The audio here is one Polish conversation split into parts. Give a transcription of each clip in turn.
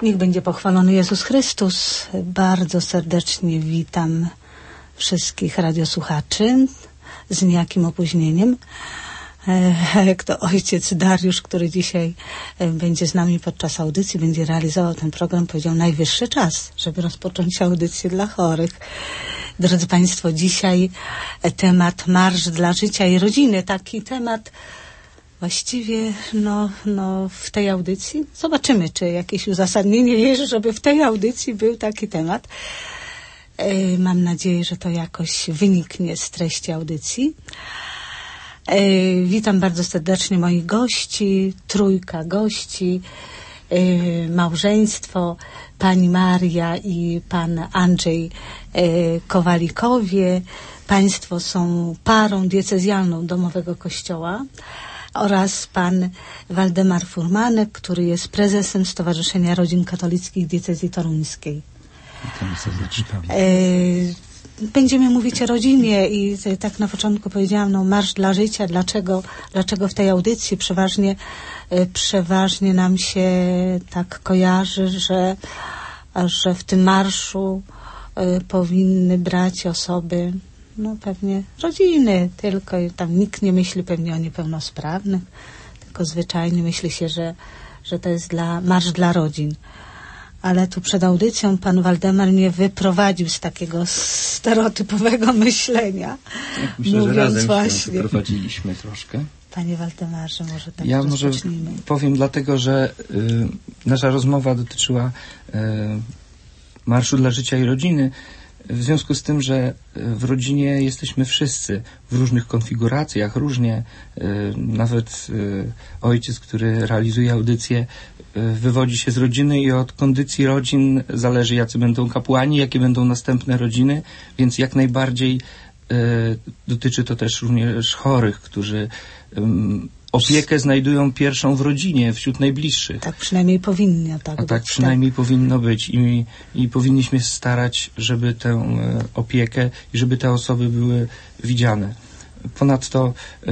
Niech będzie pochwalony Jezus Chrystus. Bardzo serdecznie witam wszystkich radiosłuchaczy z niejakim opóźnieniem. Jak to ojciec Dariusz, który dzisiaj będzie z nami podczas audycji, będzie realizował ten program, powiedział: najwyższy czas, żeby rozpocząć audycję dla chorych. Drodzy Państwo, dzisiaj temat Marsz dla Życia i Rodziny. Taki temat właściwie w tej audycji. Zobaczymy, czy jakieś uzasadnienie jest, żeby w tej audycji był taki temat. Mam nadzieję, że to jakoś wyniknie z treści audycji. Witam bardzo serdecznie moich gości, trójka gości, małżeństwo, pani Maria i pan Andrzej Kowalikowie. Państwo są parą diecezjalną Domowego Kościoła oraz pan Waldemar Furmanek, który jest prezesem Stowarzyszenia Rodzin Katolickich Diecezji Toruńskiej. Witam serdecznie. Będziemy mówić o rodzinie i tak na początku powiedziałam, Marsz dla Życia. Dlaczego w tej audycji przeważnie nam się tak kojarzy, że w tym marszu powinny brać osoby, pewnie rodziny, tylko tam nikt nie myśli pewnie o niepełnosprawnych, tylko zwyczajnie myśli się, że to jest marsz dla rodzin. Ale tu przed audycją pan Waldemar mnie wyprowadził z takiego stereotypowego myślenia. Myślę, że razem się wyprowadziliśmy troszkę. Panie Waldemarze, może tak ja może powiem dlatego, że nasza rozmowa dotyczyła Marszu dla Życia i Rodziny. W związku z tym, że w rodzinie jesteśmy wszyscy w różnych konfiguracjach, różnie. Nawet ojciec, który realizuje audycję, wywodzi się z rodziny i od kondycji rodzin zależy, jacy będą kapłani, jakie będą następne rodziny, więc jak najbardziej dotyczy to też również chorych, którzy opiekę znajdują pierwszą w rodzinie, wśród najbliższych. Tak przynajmniej powinno tak być. Tak przynajmniej powinno być i powinniśmy starać, żeby tę opiekę i żeby te osoby były widziane. Ponadto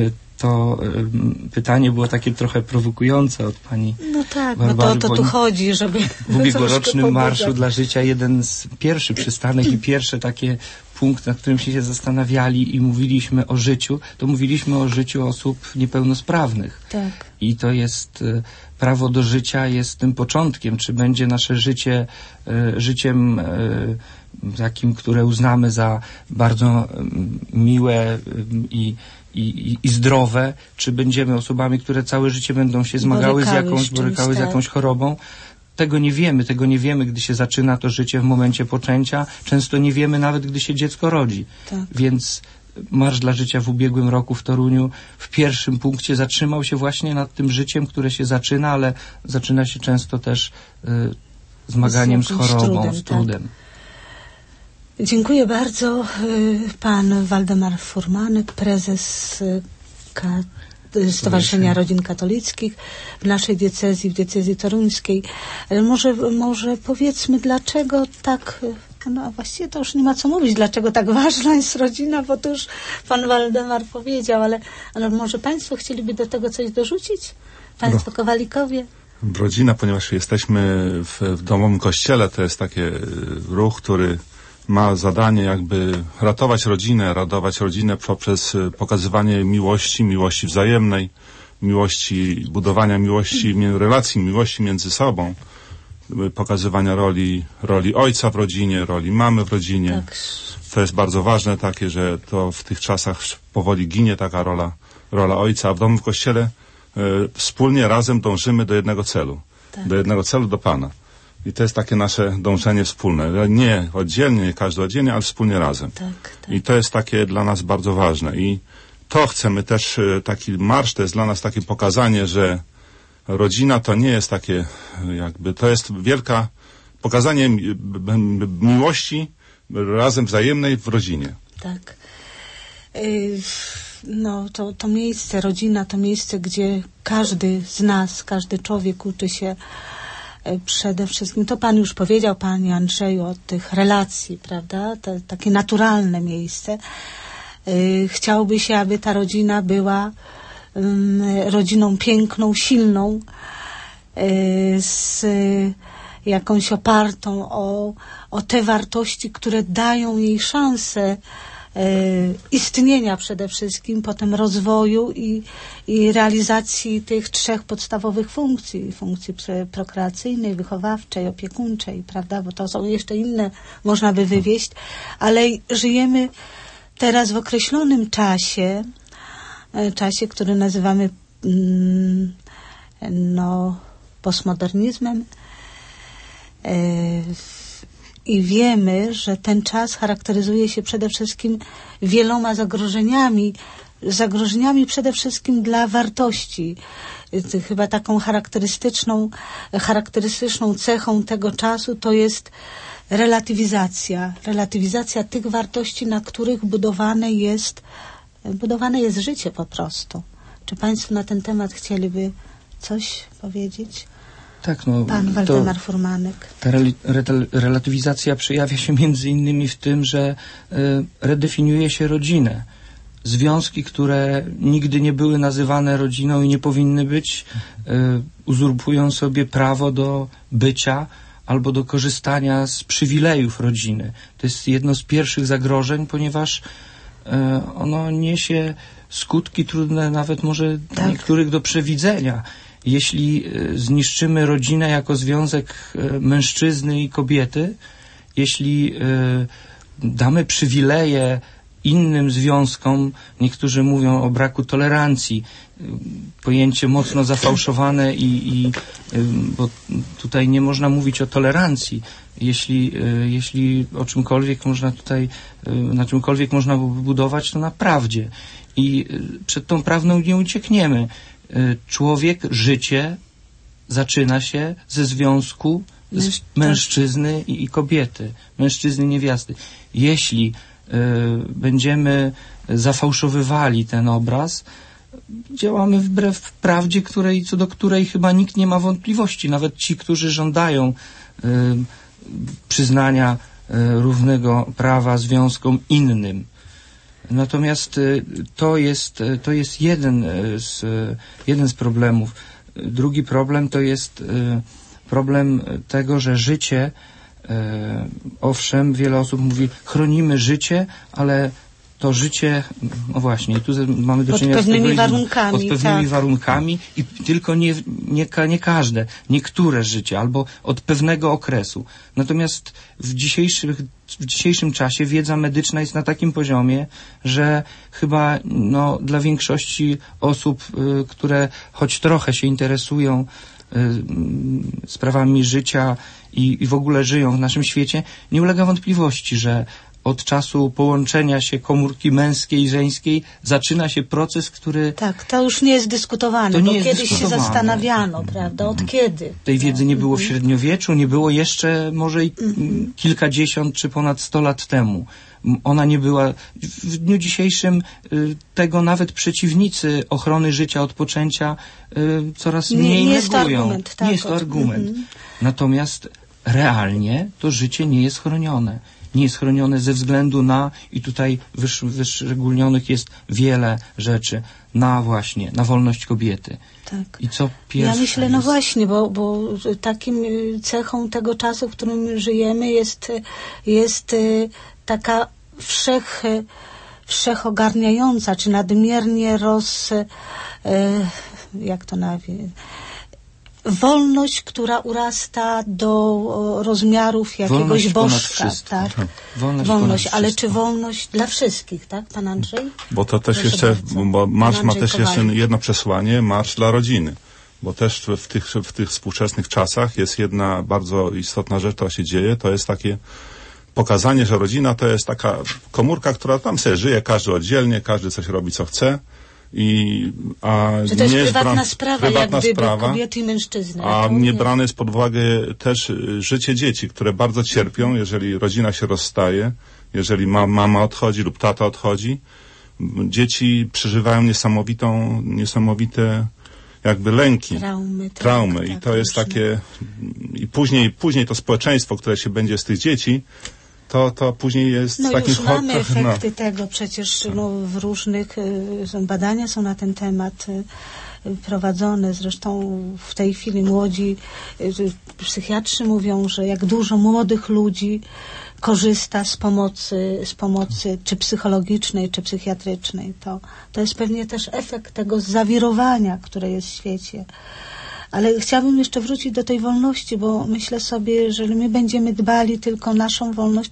to pytanie było takie trochę prowokujące od pani Barbary, to tu chodzi, żeby w ubiegłorocznym Marszu dla Życia jeden z pierwszych przystanek i pierwszy taki punkt, nad którym się zastanawiali i mówiliśmy o życiu, to mówiliśmy o życiu osób niepełnosprawnych. Tak. I to jest prawo do życia, jest tym początkiem. Czy będzie nasze życie życiem takim, które uznamy za bardzo miłe i zdrowe, czy będziemy osobami, które całe życie będą się zmagały borykały z jakąś chorobą. Tego nie wiemy, gdy się zaczyna to życie w momencie poczęcia. Często nie wiemy nawet, gdy się dziecko rodzi. Tak. Więc Marsz dla Życia w ubiegłym roku w Toruniu w pierwszym punkcie zatrzymał się właśnie nad tym życiem, które się zaczyna, ale zaczyna się często też zmaganiem z chorobą, z trudem. Tak. Dziękuję bardzo. Pan Waldemar Furmanek, prezes Stowarzyszenia Rodzin Katolickich w naszej diecezji, w diecezji toruńskiej. Może powiedzmy, dlaczego tak, właściwie to już nie ma co mówić, dlaczego tak ważna jest rodzina, bo to już pan Waldemar powiedział, ale może państwo chcieliby do tego coś dorzucić? Państwo Kowalikowie? Rodzina, ponieważ jesteśmy w domowym kościele, to jest taki ruch, który ma zadanie jakby ratować rodzinę poprzez pokazywanie miłości wzajemnej, budowania relacji, miłości między sobą, pokazywania roli ojca w rodzinie, roli mamy w rodzinie. Tak. To jest bardzo ważne takie, że to w tych czasach powoli ginie taka rola ojca, a w domu w kościele wspólnie, razem dążymy do jednego celu. Tak. Do jednego celu, do Pana. I to jest takie nasze dążenie wspólne. Nie oddzielnie, nie każdy oddzielnie, ale wspólnie razem. Tak. I to jest takie dla nas bardzo ważne. I to chcemy też, taki marsz, to jest dla nas takie pokazanie, że rodzina to nie jest takie, to jest wielka pokazanie miłości razem wzajemnej w rodzinie. Tak. To miejsce, rodzina, to miejsce, gdzie każdy z nas, każdy człowiek uczy się przede wszystkim, to pan już powiedział, panie Andrzeju, o tych relacji, prawda? Takie naturalne miejsce. Chciałoby się, aby ta rodzina była rodziną piękną, silną, z jakąś opartą o te wartości, które dają jej szansę istnienia przede wszystkim, potem rozwoju i realizacji tych 3 podstawowych funkcji prokreacyjnej, wychowawczej, opiekuńczej, prawda, bo to są jeszcze inne, można by wywieść, ale żyjemy teraz w określonym czasie, który nazywamy postmodernizmem, i wiemy, że ten czas charakteryzuje się przede wszystkim wieloma zagrożeniami przede wszystkim dla wartości. Chyba taką charakterystyczną cechą tego czasu to jest relatywizacja tych wartości, na których budowane jest życie po prostu. Czy Państwo na ten temat chcieliby coś powiedzieć? Tak, Pan Waldemar Furmanek. Ta relatywizacja przejawia się między innymi w tym, że redefiniuje się rodzinę. Związki, które nigdy nie były nazywane rodziną i nie powinny być, uzurpują sobie prawo do bycia albo do korzystania z przywilejów rodziny. To jest jedno z pierwszych zagrożeń, ponieważ ono niesie skutki trudne nawet może dla niektórych do przewidzenia. Jeśli zniszczymy rodzinę jako związek mężczyzny i kobiety, jeśli damy przywileje innym związkom, niektórzy mówią o braku tolerancji, pojęcie mocno zafałszowane bo tutaj nie można mówić o tolerancji. Jeśli o czymkolwiek można tutaj, na czymkolwiek można budować, to na prawdzie. I przed tą prawdą nie uciekniemy. Życie zaczyna się ze związku mężczyzny i kobiety, mężczyzny i niewiasty. Jeśli będziemy zafałszowywali ten obraz, działamy wbrew prawdzie, co do której chyba nikt nie ma wątpliwości, nawet ci, którzy żądają przyznania równego prawa związkom innym. Natomiast to jest jeden z problemów. Drugi problem to jest problem tego, że życie, owszem, wiele osób mówi, chronimy życie, ale to życie, no właśnie, tu mamy do czynienia pod pewnymi warunkami i tylko nie każde, niektóre życie albo od pewnego okresu. Natomiast w dzisiejszym czasie wiedza medyczna jest na takim poziomie, że chyba dla większości osób, które choć trochę się interesują sprawami życia i w ogóle żyją w naszym świecie, nie ulega wątpliwości, że od czasu połączenia się komórki męskiej i żeńskiej zaczyna się proces, który... Tak, to już nie jest dyskutowane, bo kiedyś się zastanawiano, prawda? Od kiedy? Tej wiedzy nie było w średniowieczu, nie było jeszcze może i kilkadziesiąt czy ponad 100 lat temu. Ona nie była... W dniu dzisiejszym tego nawet przeciwnicy ochrony życia od poczęcia coraz mniej negują. Nie jest to argument. Natomiast realnie to życie nie jest chronione. Nie jest chronione ze względu na, i tutaj wyszczególnionych jest wiele rzeczy, na wolność kobiety. Tak. I co pierwsze? Ja myślę, właśnie, bo takim cechą tego czasu, w którym żyjemy, jest taka wszechogarniająca, czy nadmiernie jak to nazwać? Wolność, która urasta do rozmiarów jakiegoś bożka. Tak? Wolność, ale czy wolność dla wszystkich, tak, pan Andrzej? Bo to też bo marsz ma też jeszcze jedno przesłanie, marsz dla rodziny. Bo też w tych współczesnych czasach jest jedna bardzo istotna rzecz, która się dzieje, to jest takie pokazanie, że rodzina to jest taka komórka, która tam sobie żyje, każdy oddzielnie, każdy coś robi, co chce. Że to jest prywatna sprawa, kobiety i mężczyzny. A nie brane jest pod uwagę też życie dzieci, które bardzo cierpią, jeżeli rodzina się rozstaje, jeżeli mama odchodzi lub tata odchodzi. Dzieci przeżywają niesamowite jakby lęki, traumy. Tak, i to jest takie... I później to społeczeństwo, które się będzie z tych dzieci, to później jest no takim... już mamy efekty tego, przecież w różnych badania są na ten temat prowadzone. Zresztą w tej chwili młodzi psychiatrzy mówią, że jak dużo młodych ludzi korzysta z pomocy czy psychologicznej, czy psychiatrycznej. To jest pewnie też efekt tego zawirowania, które jest w świecie. Ale chciałabym jeszcze wrócić do tej wolności, bo myślę sobie, jeżeli my będziemy dbali tylko o naszą wolność,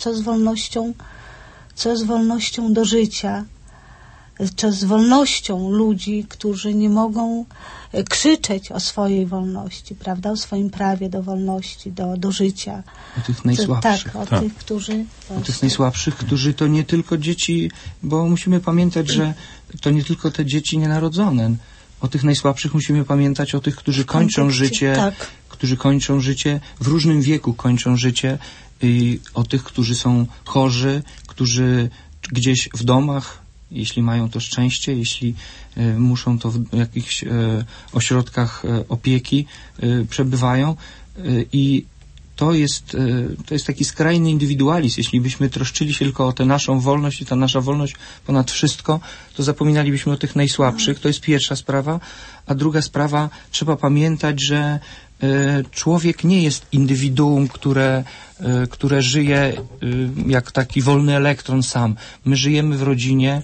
co z wolnością do życia, co z wolnością ludzi, którzy nie mogą krzyczeć o swojej wolności, prawda, o swoim prawie do wolności, do życia. O tych najsłabszych. Tak, tych, którzy... O tych najsłabszych, którzy to nie tylko dzieci, bo musimy pamiętać, że to nie tylko te dzieci nienarodzone. O tych najsłabszych musimy pamiętać, o tych, którzy kończą życie, którzy kończą życie, w różnym wieku kończą życie, i o tych, którzy są chorzy, którzy gdzieś w domach, jeśli mają to szczęście, jeśli muszą to w jakichś ośrodkach opieki przebywają, i to jest taki skrajny indywidualizm. Jeśli byśmy troszczyli się tylko o tę naszą wolność i ta nasza wolność ponad wszystko, to zapominalibyśmy o tych najsłabszych. To jest pierwsza sprawa. A druga sprawa, trzeba pamiętać, że człowiek nie jest indywiduum, które żyje jak taki wolny elektron sam. My żyjemy w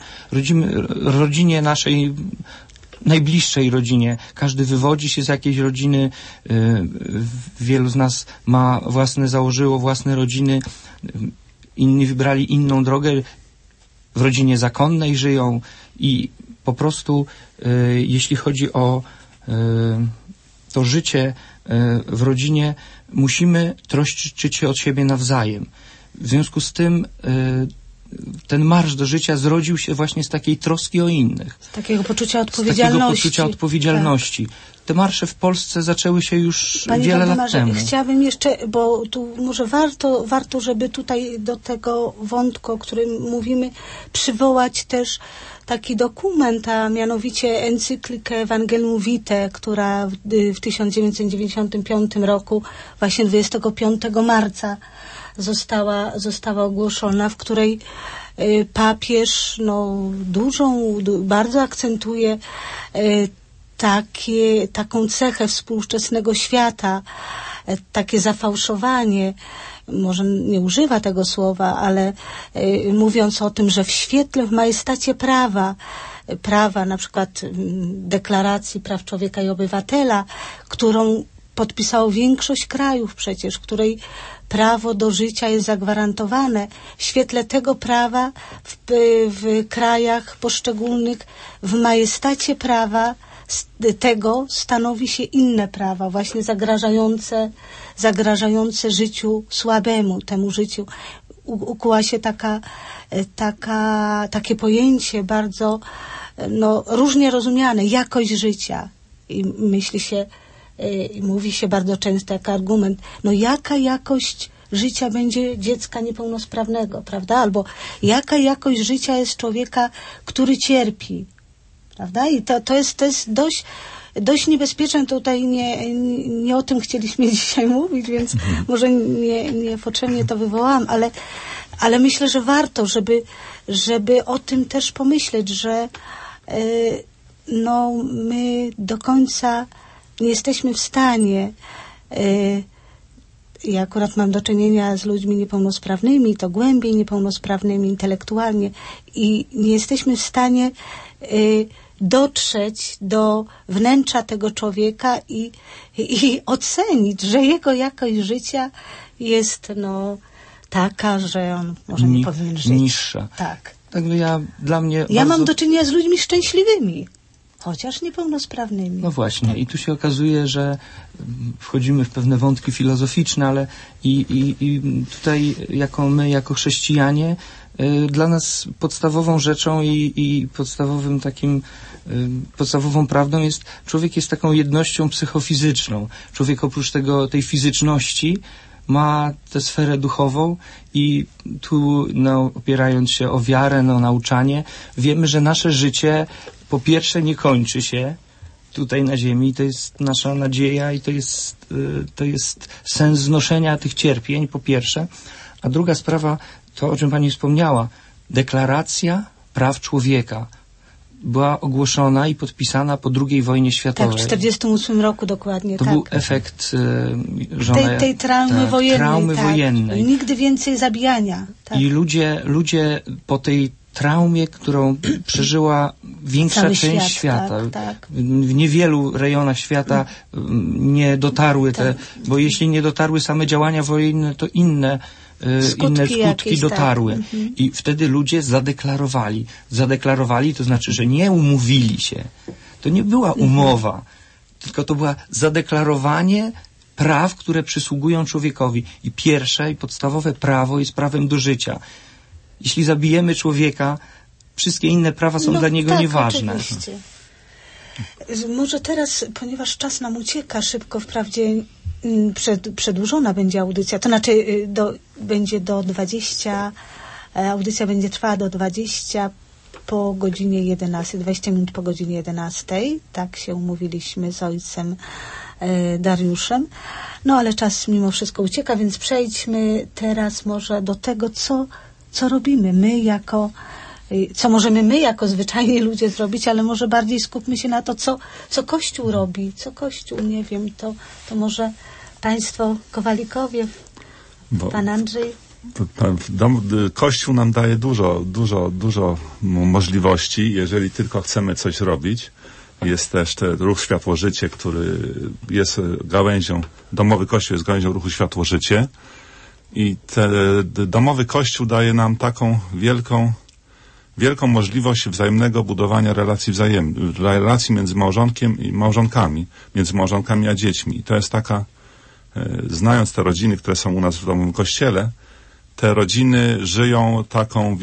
rodzinie naszej, najbliższej rodzinie. Każdy wywodzi się z jakiejś rodziny. Wielu z nas założyło własne rodziny. Inni wybrali inną drogę. W rodzinie zakonnej żyją i po prostu jeśli chodzi o to życie w rodzinie, musimy troszczyć się od siebie nawzajem. W związku z tym ten marsz do życia zrodził się właśnie z takiej troski o innych. Z takiego poczucia odpowiedzialności. Tak. Te marsze w Polsce zaczęły się już Panie wiele lat Waldemarze, temu. Chciałabym jeszcze, bo tu może warto, żeby tutaj do tego wątku, o którym mówimy, przywołać też taki dokument, a mianowicie encyklikę Evangelium Vitae, która w 1995 roku, właśnie 25 marca została ogłoszona, w której papież bardzo akcentuje taką cechę współczesnego świata, takie zafałszowanie, może nie używa tego słowa, ale mówiąc o tym, że w świetle, w majestacie prawa na przykład Deklaracji Praw Człowieka i Obywatela, którą podpisało większość krajów przecież, której prawo do życia jest zagwarantowane. W świetle tego prawa w krajach poszczególnych, w majestacie prawa tego stanowi się inne prawa, właśnie zagrażające życiu słabemu, temu życiu. Ukuła się takie pojęcie bardzo różnie rozumiane, jakość życia. I mówi się bardzo często jako argument, jaka jakość życia będzie dziecka niepełnosprawnego, prawda? Albo jaka jakość życia jest człowieka, który cierpi, prawda? I to jest dość niebezpieczne. Tutaj nie o tym chcieliśmy dzisiaj mówić, więc może niepotrzebnie to wywołałam, ale myślę, że warto, żeby o tym też pomyśleć, że my do końca nie jesteśmy w stanie, ja akurat mam do czynienia z ludźmi niepełnosprawnymi, to głębiej niepełnosprawnymi intelektualnie, i nie jesteśmy w stanie dotrzeć do wnętrza tego człowieka i ocenić, że jego jakość życia jest taka, że on może nie powinien żyć. Niższa. Tak. Także ja mam do czynienia z ludźmi szczęśliwymi, chociaż niepełnosprawnymi. No właśnie. I tu się okazuje, że wchodzimy w pewne wątki filozoficzne, ale i tutaj jako chrześcijanie, dla nas podstawową rzeczą i podstawową prawdą jest, człowiek jest taką jednością psychofizyczną. Człowiek oprócz tej fizyczności ma tę sferę duchową i tu, opierając się o wiarę, nauczanie, wiemy, że nasze życie po pierwsze nie kończy się tutaj na ziemi, to jest nasza nadzieja i to jest sens znoszenia tych cierpień, po pierwsze, A druga sprawa, to o czym pani wspomniała, deklaracja praw człowieka była ogłoszona i podpisana po II wojnie światowej. Tak, w 1948 roku dokładnie. To był efekt tej traumy wojennej. Nigdy więcej zabijania. Tak. I ludzie po tej traumie, którą przeżyła większa część świata. Tak. W niewielu rejonach świata nie dotarły te, bo jeśli nie dotarły same działania wojenne, to inne skutki dotarły. I wtedy ludzie zadeklarowali, to znaczy, że nie umówili się. To nie była umowa, tylko to była zadeklarowanie praw, które przysługują człowiekowi. I pierwsze i podstawowe prawo jest prawem do życia. Jeśli zabijemy człowieka, wszystkie inne prawa są dla niego nieważne. Oczywiście. Może teraz, ponieważ czas nam ucieka szybko, wprawdzie przedłużona będzie audycja, to znaczy będzie do 20, audycja będzie trwała do 20 po godzinie 11, 20 minut po godzinie 11, tak się umówiliśmy z ojcem Dariuszem. No ale czas mimo wszystko ucieka, więc przejdźmy teraz może do tego, co robimy co możemy my jako zwyczajni ludzie zrobić, ale może bardziej skupmy się na to, co Kościół robi, co Kościół, nie wiem, to może państwo Kowalikowie, pan Andrzej. Kościół nam daje dużo możliwości, jeżeli tylko chcemy coś robić. Jest też ten ruch Światło-Życie, który jest gałęzią, domowy Kościół jest gałęzią ruchu Światło-Życie. I domowy Kościół daje nam taką wielką możliwość wzajemnego budowania relacji między małżonkiem i małżonkami, między małżonkami a dziećmi. I to jest taka, znając te rodziny, które są u nas w domowym Kościele, te rodziny żyją taką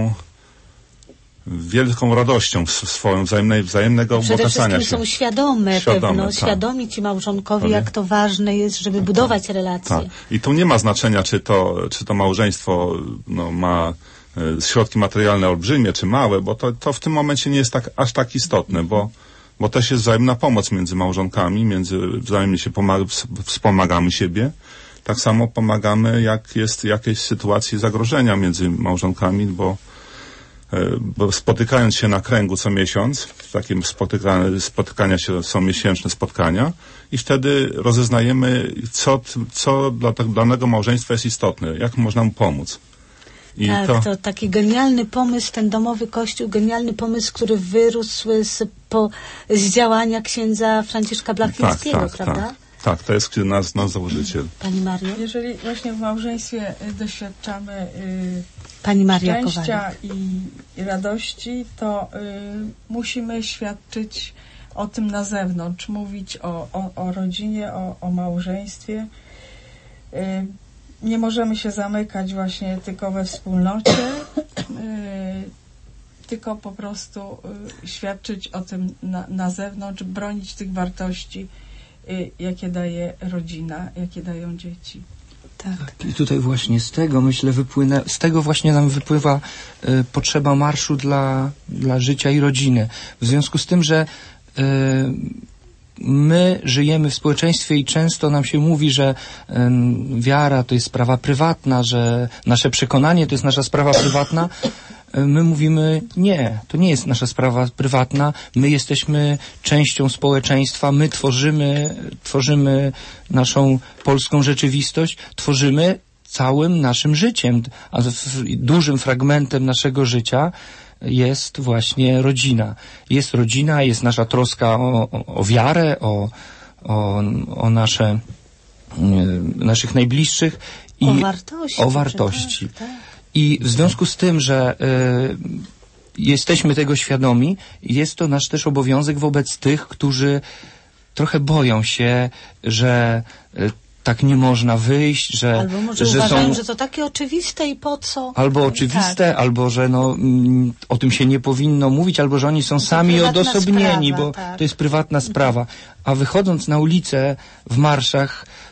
wielką radością swoją wzajemnego bogacania się. Przede wszystkim są świadomi ci małżonkowie, jak to ważne jest, żeby budować relacje. Tak. I tu nie ma znaczenia, czy to małżeństwo ma środki materialne olbrzymie czy małe, bo to w tym momencie nie jest aż tak istotne, bo też jest wzajemna pomoc między małżonkami, wzajemnie się wspomagamy siebie. Tak samo pomagamy, jak jest jakieś sytuacje zagrożenia między małżonkami, bo spotykając się na kręgu co miesiąc, takim spotykania się są miesięczne spotkania i wtedy rozeznajemy, co dla danego małżeństwa jest istotne, jak można mu pomóc. I to taki genialny pomysł, ten domowy Kościół, genialny pomysł, który wyrósł z działania księdza Franciszka Blachnickiego, prawda? Tak, to jest nasz założyciel. Pani Mario? Jeżeli właśnie w małżeństwie doświadczamy Pani Maria szczęścia i radości, to musimy świadczyć o tym na zewnątrz, mówić o rodzinie, o małżeństwie. Nie możemy się zamykać właśnie tylko we wspólnocie, tylko po prostu świadczyć o tym na zewnątrz, bronić tych wartości, jakie daje rodzina, jakie dają dzieci. Tak. I tutaj właśnie z tego właśnie nam wypływa potrzeba marszu dla życia i rodziny. W związku z tym, że my żyjemy w społeczeństwie i często nam się mówi, że wiara to jest sprawa prywatna, że nasze przekonanie to jest nasza sprawa prywatna. My mówimy, nie, to nie jest nasza sprawa prywatna, my jesteśmy częścią społeczeństwa, my tworzymy naszą polską rzeczywistość, tworzymy całym naszym życiem, a dużym fragmentem naszego życia jest właśnie rodzina. Jest rodzina, jest nasza troska o wiarę, o naszych najbliższych i o wartości. Tak. I w związku z tym, że jesteśmy tego świadomi, jest to nasz też obowiązek wobec tych, którzy trochę boją się, że tak nie można wyjść, że... Albo może uważają, że to takie oczywiste i po co? Albo oczywiste, albo że o tym się nie powinno mówić, albo że oni są sami odosobnieni, bo to jest prywatna sprawa. A wychodząc na ulicę w marszach,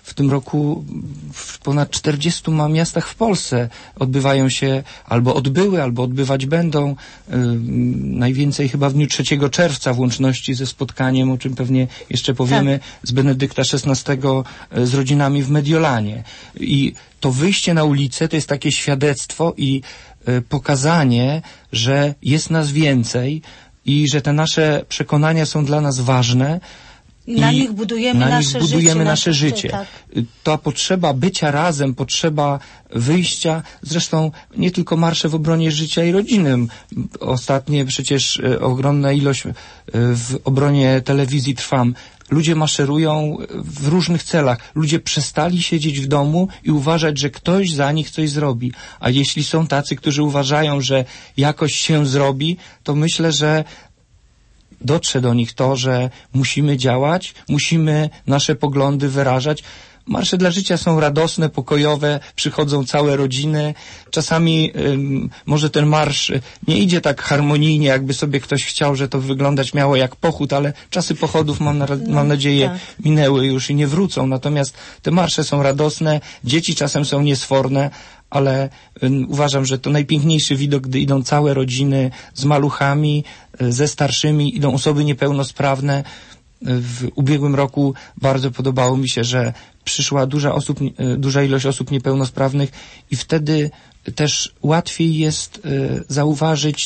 w tym roku w ponad 40 miastach w Polsce odbywają się, albo odbyły, albo odbywać będą. Najwięcej chyba w dniu 3 czerwca w łączności ze spotkaniem, o czym pewnie jeszcze powiemy, z Benedykta XVI z rodzinami w Mediolanie. I to wyjście na ulicę to jest takie świadectwo i pokazanie, że jest nas więcej i że te nasze przekonania są dla nas ważne. I na nich budujemy nasze życie. Tak. Ta potrzeba bycia razem, potrzeba wyjścia, zresztą nie tylko marsze w obronie życia i rodziny. Ostatnie przecież ogromna ilość w obronie telewizji Trwam. Ludzie maszerują w różnych celach. Ludzie przestali siedzieć w domu i uważać, że ktoś za nich coś zrobi. A jeśli są tacy, którzy uważają, że jakoś się zrobi, to myślę, że dotrze do nich to, że musimy działać, musimy nasze poglądy wyrażać. Marsze dla życia są radosne, pokojowe, przychodzą całe rodziny. Czasami może ten marsz nie idzie tak harmonijnie, jakby sobie ktoś chciał, że to wyglądać miało jak pochód, ale czasy pochodów, mam nadzieję, minęły już i nie wrócą. Natomiast te marsze są radosne, dzieci czasem są niesforne, ale uważam, że to najpiękniejszy widok, gdy idą całe rodziny z maluchami, ze starszymi, idą osoby niepełnosprawne. W ubiegłym roku bardzo podobało mi się, że przyszła duża ilość osób niepełnosprawnych i wtedy też łatwiej jest zauważyć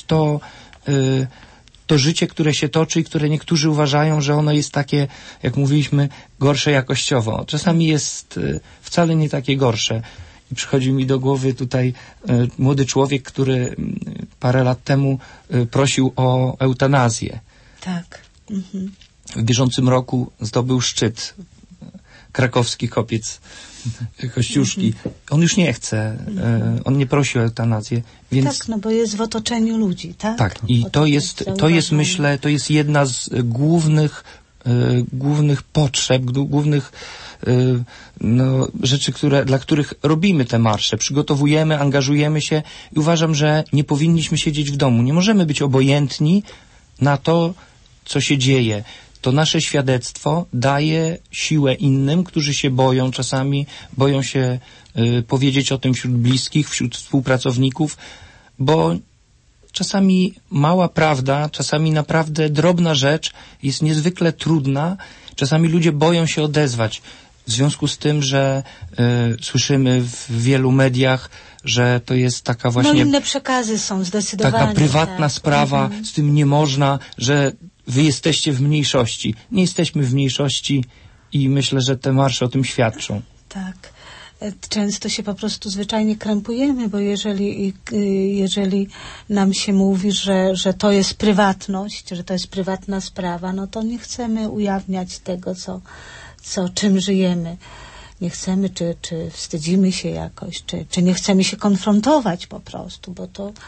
to życie, które się toczy i które niektórzy uważają, że ono jest takie, jak mówiliśmy, gorsze jakościowo. Czasami jest wcale nie takie gorsze. I przychodzi mi do głowy tutaj młody człowiek, który parę lat temu prosił o eutanazję. Tak. Mhm. W bieżącym roku zdobył szczyt, krakowski kopiec Kościuszki. On już nie chce, on nie prosi o eutanazję. Więc... Tak, no bo jest w otoczeniu ludzi, tak? Tak, i to jest, myślę, to jest jedna z głównych potrzeb, głównych rzeczy, dla których robimy te marsze. Przygotowujemy, angażujemy się i uważam, że nie powinniśmy siedzieć w domu. Nie możemy być obojętni na to, co się dzieje. To nasze świadectwo daje siłę innym, którzy się boją czasami, boją się powiedzieć o tym wśród bliskich, wśród współpracowników, bo czasami mała prawda, czasami naprawdę drobna rzecz jest niezwykle trudna. Czasami ludzie boją się odezwać. W związku z tym, że słyszymy w wielu mediach, że to jest taka właśnie... inne przekazy są zdecydowanie. Taka prywatna sprawa, z tym nie można, że wy jesteście w mniejszości. Nie jesteśmy w mniejszości i myślę, że te marsze o tym świadczą. Tak. Często się po prostu zwyczajnie krępujemy, bo jeżeli nam się mówi, że to jest prywatność, że to jest prywatna sprawa, no to nie chcemy ujawniać tego, czym żyjemy. Nie chcemy, czy wstydzimy się jakoś, czy nie chcemy się konfrontować po prostu, bo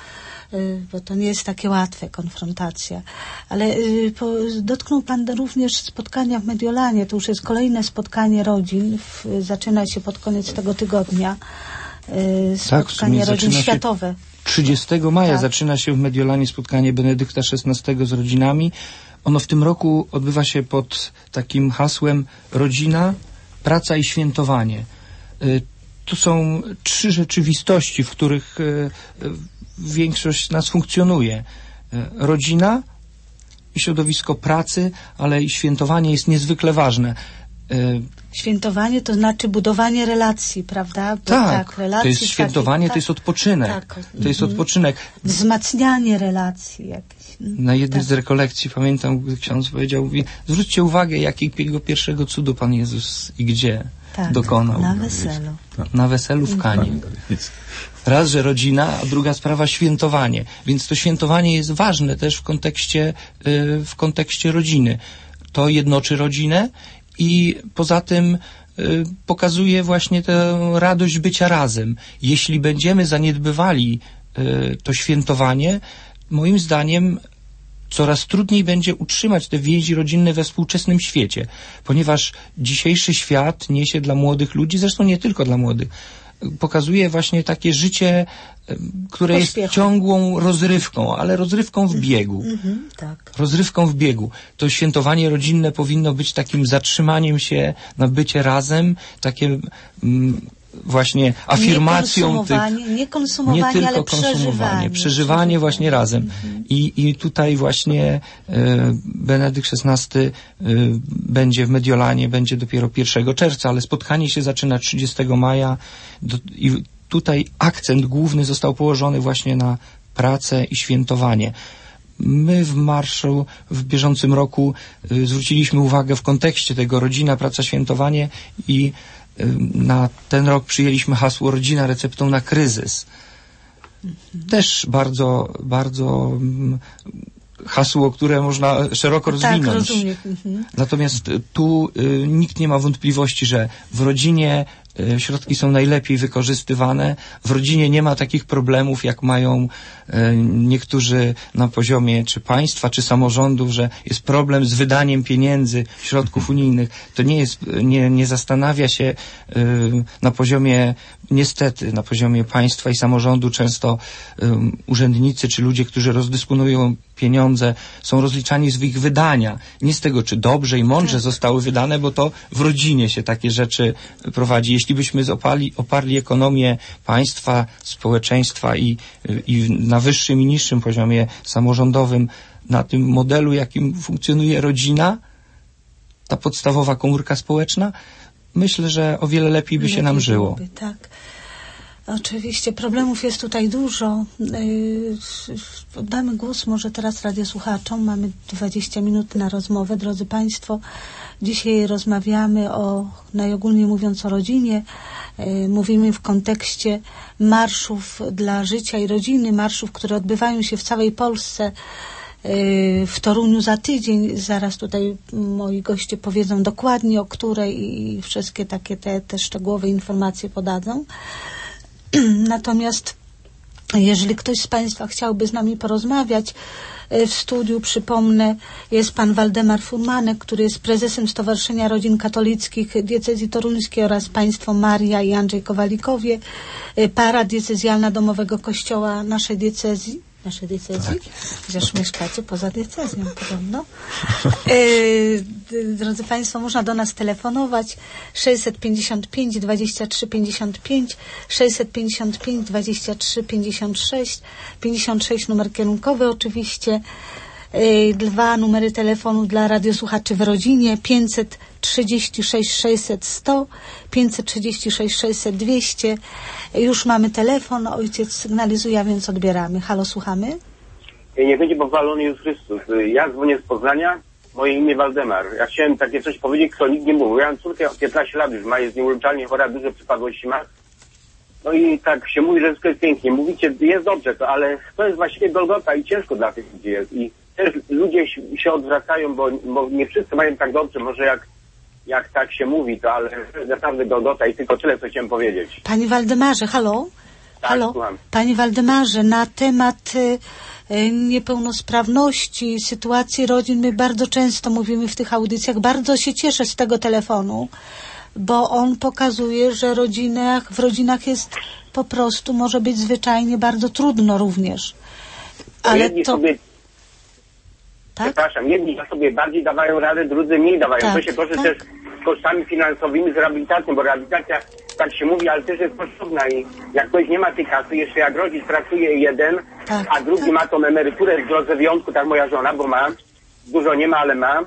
to nie jest takie łatwe, konfrontacja. Ale dotknął Pan również spotkania w Mediolanie. To już jest kolejne spotkanie rodzin. Zaczyna się pod koniec tego tygodnia. Spotkanie rodzin światowe. 30 maja zaczyna się w Mediolanie spotkanie Benedykta XVI z rodzinami. Ono w tym roku odbywa się pod takim hasłem rodzina, praca i świętowanie. To są 3 rzeczywistości, w których większość nas funkcjonuje. Rodzina, środowisko pracy, ale i świętowanie jest niezwykle ważne. Świętowanie to znaczy budowanie relacji, prawda? Relacji, to jest świętowanie, to jest odpoczynek. To jest odpoczynek. Wzmacnianie relacji jakieś. Na jednej z rekolekcji pamiętam, gdy ksiądz powiedział, mówi, zwróćcie uwagę, jakiego pierwszego cudu Pan Jezus i gdzie dokonał. Na weselu. Na weselu w Kanie. Raz, że rodzina, a druga sprawa świętowanie. Więc to świętowanie jest ważne też w kontekście rodziny. To jednoczy rodzinę i poza tym pokazuje właśnie tę radość bycia razem. Jeśli będziemy zaniedbywali to świętowanie, moim zdaniem coraz trudniej będzie utrzymać te więzi rodzinne we współczesnym świecie, ponieważ dzisiejszy świat niesie dla młodych ludzi, zresztą nie tylko dla młodych, pokazuje właśnie takie życie, które jest ciągłą rozrywką, ale rozrywką w biegu. Tak. Rozrywką w biegu. To świętowanie rodzinne powinno być takim zatrzymaniem się na bycie razem, takie właśnie afirmacją nie konsumowanie, nie tylko ale przeżywanie właśnie razem. I tutaj właśnie Benedykt XVI będzie w Mediolanie, będzie dopiero 1 czerwca, ale spotkanie się zaczyna 30 maja i tutaj akcent główny został położony właśnie na pracę i świętowanie. My w marszu w bieżącym roku zwróciliśmy uwagę w kontekście tego rodzina, praca, świętowanie i na ten rok przyjęliśmy hasło Rodzina receptą na kryzys. Też bardzo, bardzo hasło, które można szeroko rozwinąć. Natomiast tu nikt nie ma wątpliwości, że w rodzinie środki są najlepiej wykorzystywane. W rodzinie nie ma takich problemów, jak mają niektórzy na poziomie czy państwa, czy samorządów, że jest problem z wydaniem pieniędzy, środków unijnych. To nie jest, nie zastanawia się na poziomie, niestety, na poziomie państwa i samorządu często urzędnicy czy ludzie, którzy rozdysponują pieniądze, są rozliczani z ich wydania. Nie z tego, czy dobrze i mądrze zostały wydane, bo to w rodzinie się takie rzeczy prowadzi. Jeśli byśmy oparli ekonomię państwa, społeczeństwa i na wyższym i niższym poziomie samorządowym na tym modelu, jakim funkcjonuje rodzina, ta podstawowa komórka społeczna, myślę, że o wiele lepiej by się nam żyło. Tak. Oczywiście problemów jest tutaj dużo. Damy głos może teraz radiosłuchaczom. Mamy 20 minut na rozmowę, drodzy Państwo. Dzisiaj rozmawiamy najogólniej mówiąc o rodzinie. Mówimy w kontekście marszów dla życia i rodziny, marszów, które odbywają się w całej Polsce. W Toruniu za tydzień, zaraz tutaj moi goście powiedzą dokładnie, o której i wszystkie takie te szczegółowe informacje podadzą. Natomiast jeżeli ktoś z Państwa chciałby z nami porozmawiać, w studiu, przypomnę, jest pan Waldemar Furmanek, który jest prezesem Stowarzyszenia Rodzin Katolickich Diecezji Toruńskiej oraz państwo Maria i Andrzej Kowalikowie, para diecezjalna Domowego Kościoła naszej diecezji. Tak. Chociaż mieszkacie poza diecezją podobno. Drodzy Państwo, można do nas telefonować 655 23 55, 655 23 56, 56 numer kierunkowy oczywiście, 2 numery telefonu dla radiosłuchaczy w rodzinie, 536 600 100, 536 600 200. Już mamy telefon, ojciec sygnalizuje, a więc odbieramy. Halo, słuchamy? Nie będzie pochwalony Jezus Chrystus. Ja dzwonię z Poznania, moje imię Waldemar. Ja chciałem takie coś powiedzieć, co nikt nie mówił. Ja mam córkę 15 lat już ma, jest nieuleczalnie chora, duże przypadłości ma. No i tak się mówi, że wszystko jest pięknie. Mówicie, jest dobrze, ale to jest właściwie Golgota i ciężko dla tych ludzi jest. I też ludzie się odwracają, bo nie wszyscy mają tak dobrze, może jak tak się mówi, to ale naprawdę Golgota i tylko tyle, co chciałem powiedzieć. Panie Waldemarze, halo? Tak, halo? Słucham. Panie Waldemarze, na temat niepełnosprawności, sytuacji rodzin, my bardzo często mówimy w tych audycjach. Bardzo się cieszę z tego telefonu, bo on pokazuje, że w rodzinach jest po prostu, może być zwyczajnie bardzo trudno również. Ale jedni to... sobie, tak? Przepraszam, jedni sobie bardziej dawają radę, drudzy mniej dawają. Tak, to się proszę tak. też z kosztami finansowymi, z rehabilitacją, bo rehabilitacja, tak się mówi, ale też jest kosztowna i jak ktoś nie ma tej kasy, jeszcze jak rodzic pracuje jeden, tak, a drugi ma tą emeryturę w drodze wyjątku, tak moja żona, bo ma, dużo nie ma, ale ma,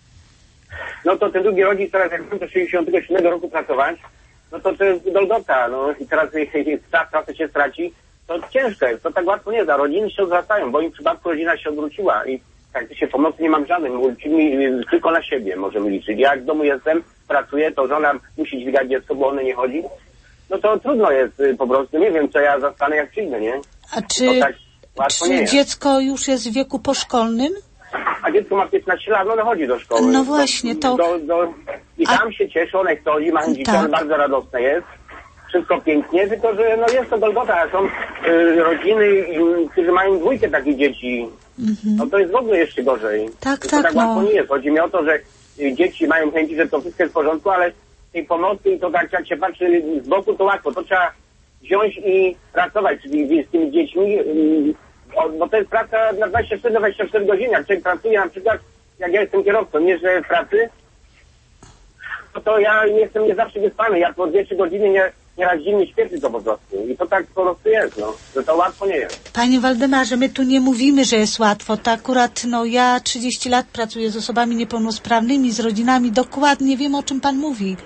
no to ten drugi rodzic teraz jak do 67 roku pracować, no to jest Golgota, no i teraz pracę się straci, to ciężko jest, to tak łatwo nie da, rodziny się odwracają, w moim przypadku rodzina się odwróciła i praktycznie pomocy nie mam żadnej, tylko na siebie możemy liczyć. Ja jak w domu jestem, pracuję, to żona musi dźwigać dziecko, bo ono nie chodzi, no to trudno jest po prostu, nie wiem co ja zastanę jak przyjdę, nie? A czy, tak czy dziecko już jest w wieku poszkolnym? A dziecko ma 15 lat, no chodzi do szkoły. No właśnie, to... I tam się cieszy, one chodzi, ma dzieci, tak. Bardzo radosne jest. Wszystko pięknie, tylko że no jest to Golgota, są rodziny, którzy mają 2 takich dzieci. No to jest w ogóle jeszcze gorzej. Tak, tak łatwo nie jest. Chodzi mi o to, że dzieci mają chęci, że to wszystko jest w porządku, ale tej pomocy i to tak jak się patrzy z boku, to łatwo. To trzeba wziąć i pracować z tymi dziećmi, bo to jest praca na 24 godziny. Jak człowiek pracuje, na przykład, jak ja jestem kierowcą, jeżdżę w pracy, to ja jestem nie zawsze wyspany. Ja po 2-3 godziny nieraz dziwnie śpiewam to po prostu. I to tak po prostu jest, no. Że to łatwo nie jest. Panie Waldemarze, my tu nie mówimy, że jest łatwo. To akurat, ja 30 lat pracuję z osobami niepełnosprawnymi, z rodzinami. Dokładnie wiem, o czym pan mówi.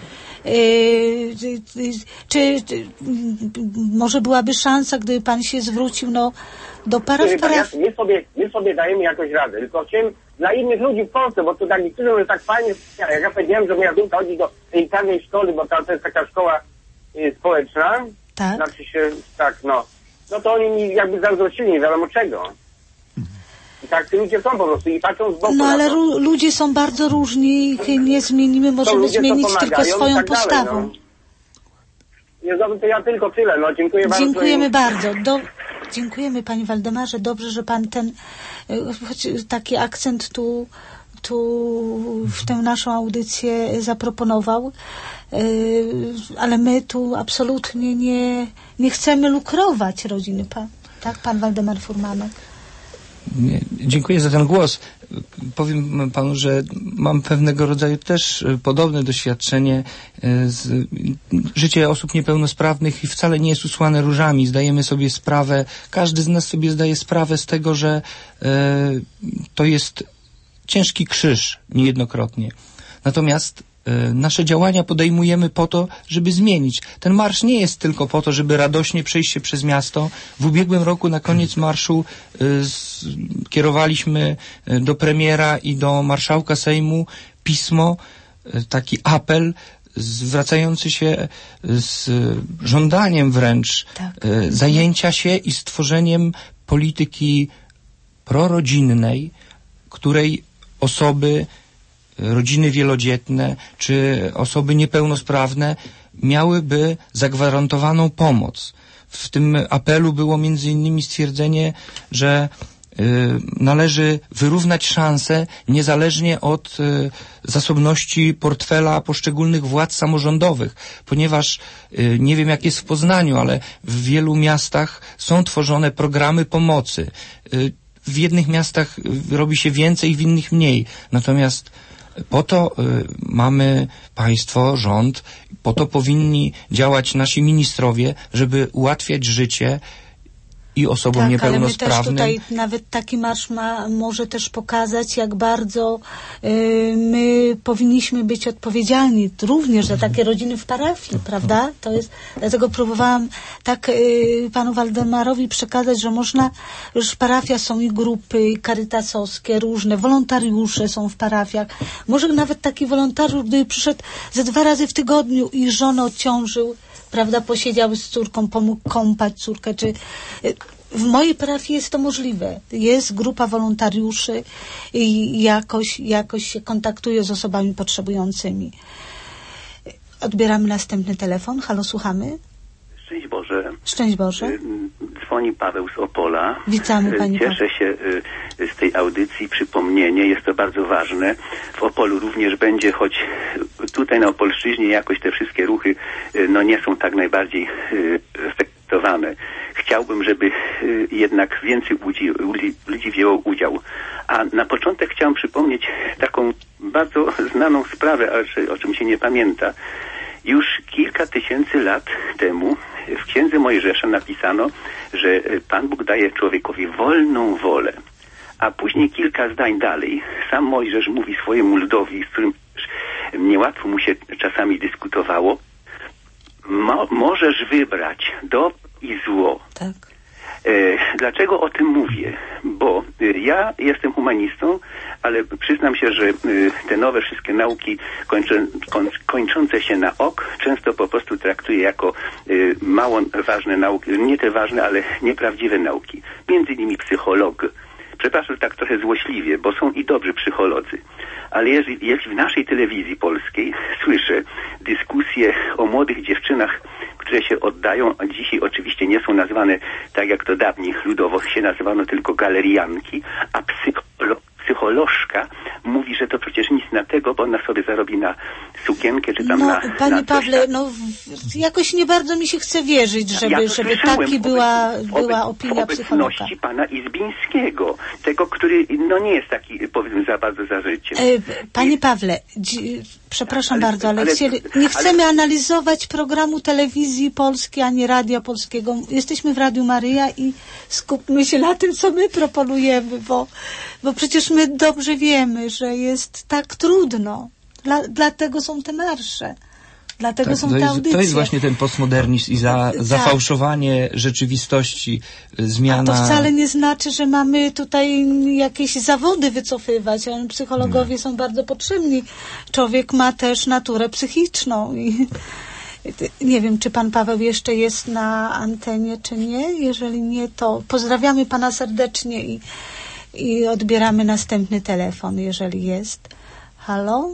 Czy może byłaby szansa, gdyby pan się zwrócił, do parafii? My sobie dajemy jakoś radę. Tylko chciałem dla innych ludzi w Polsce, bo tu tak niektórzy mówią tak fajnie, jak ja powiedziałem, że moja córka chodzi do elitarnej szkoły, bo to jest taka szkoła społeczna. Tak. Znaczy się, tak, no to oni mi jakby zazdrościli, nie wiadomo czego. I tak ci ludzie są po prostu i patrzą z boku. No ale ludzie są bardzo różni, ich nie zmienimy, możemy zmienić tylko swoją tak postawą. Dalej, no. To ja tylko tyle, dziękuję bardzo. Dziękujemy bardzo. Dziękujemy panie Waldemarze, dobrze, że pan ten taki akcent tu w tę naszą audycję zaproponował, ale my tu absolutnie nie chcemy lukrować rodziny. Tak, pan Waldemar Furmanek. Dziękuję za ten głos. Powiem panu, że mam pewnego rodzaju też podobne doświadczenie. Życie osób niepełnosprawnych wcale nie jest usłane różami. Zdajemy sobie sprawę, każdy z nas sobie zdaje sprawę z tego, że to jest ciężki krzyż niejednokrotnie. Natomiast nasze działania podejmujemy po to, żeby zmienić. Ten marsz nie jest tylko po to, żeby radośnie przejść się przez miasto. W ubiegłym roku na koniec marszu kierowaliśmy do premiera i do marszałka Sejmu pismo, taki apel zwracający się z żądaniem wręcz zajęcia się i stworzeniem polityki prorodzinnej, której osoby, rodziny wielodzietne czy osoby niepełnosprawne miałyby zagwarantowaną pomoc. W tym apelu było między innymi stwierdzenie, że należy wyrównać szanse niezależnie od zasobności portfela poszczególnych władz samorządowych, ponieważ nie wiem jak jest w Poznaniu, ale w wielu miastach są tworzone programy pomocy. W jednych miastach robi się więcej, w innych mniej. Natomiast po to mamy państwo, rząd, po to powinni działać nasi ministrowie, żeby ułatwiać życie i osobom niepełnosprawnym. Ale my też tutaj nawet taki marsz może też pokazać, jak bardzo my powinniśmy być odpowiedzialni również za takie rodziny w parafii, prawda? To jest, dlatego próbowałam tak panu Waldemarowi przekazać, że można, już parafia są i grupy carytasowskie, różne, wolontariusze są w parafiach. Może nawet taki wolontariusz, gdyby przyszedł ze 2 razy w tygodniu i żonę odciążył, prawda, posiedział z córką, pomógł kąpać córkę, czy w mojej parafii jest to możliwe. Jest grupa wolontariuszy i jakoś się kontaktuje z osobami potrzebującymi. Odbieramy następny telefon. Halo, słuchamy. Szczęść Boże. Szczęść Boże. Dzwoni Paweł z Opola. Witamy pani. Cieszę się z tej audycji, przypomnienie, jest to bardzo ważne. W Opolu również będzie, choć tutaj na Opolszczyźnie jakoś te wszystkie ruchy nie są tak najbardziej efektowane. Chciałbym, żeby jednak więcej ludzi wzięło udział. A na początek chciałem przypomnieć taką bardzo znaną sprawę, o czym się nie pamięta. Już kilka tysięcy lat temu w Księdze Mojżesza napisano, że Pan Bóg daje człowiekowi wolną wolę. A później kilka zdań dalej sam Mojżesz mówi swojemu ludowi, z którym niełatwo mu się czasami dyskutowało, możesz wybrać dobro i zło. Tak. Dlaczego o tym mówię? Bo ja jestem humanistą, ale przyznam się, że te nowe wszystkie nauki kończące się na ok często po prostu traktuję jako mało ważne nauki, nie te ważne, ale nieprawdziwe nauki. Między innymi psycholog. Przepraszam tak trochę złośliwie, bo są i dobrzy psycholodzy. Ale jeśli w naszej telewizji polskiej słyszę dyskusje o młodych dziewczynach, które się oddają, a dzisiaj oczywiście nie są nazywane tak jak to dawniej ludowo się nazywano tylko galerianki, a psycholożka mówi, że to przecież nic na tego, bo ona sobie zarobi na sukienkę, czy tam no, na Panie na Pawle, jakoś nie bardzo mi się chce wierzyć, żeby taki była opinia psychologa. W obecności pana Izbińskiego, tego, który nie jest taki, powiedzmy, za bardzo za życiem. Panie Pawle, przepraszam bardzo, ale nie chcemy analizować programu telewizji polskiej, ani radia polskiego. Jesteśmy w Radiu Maryja i skupmy się na tym, co my proponujemy, bo przecież my dobrze wiemy, że jest tak trudno. Dlatego są te marsze. Dlatego są te audycje. To jest właśnie ten postmodernizm i zafałszowanie rzeczywistości, zmiana... A to wcale nie znaczy, że mamy tutaj jakieś zawody wycofywać. Psychologowie są bardzo potrzebni. Człowiek ma też naturę psychiczną. I nie wiem, czy pan Paweł jeszcze jest na antenie, czy nie. Jeżeli nie, to pozdrawiamy pana serdecznie i odbieramy następny telefon, jeżeli jest. Halo?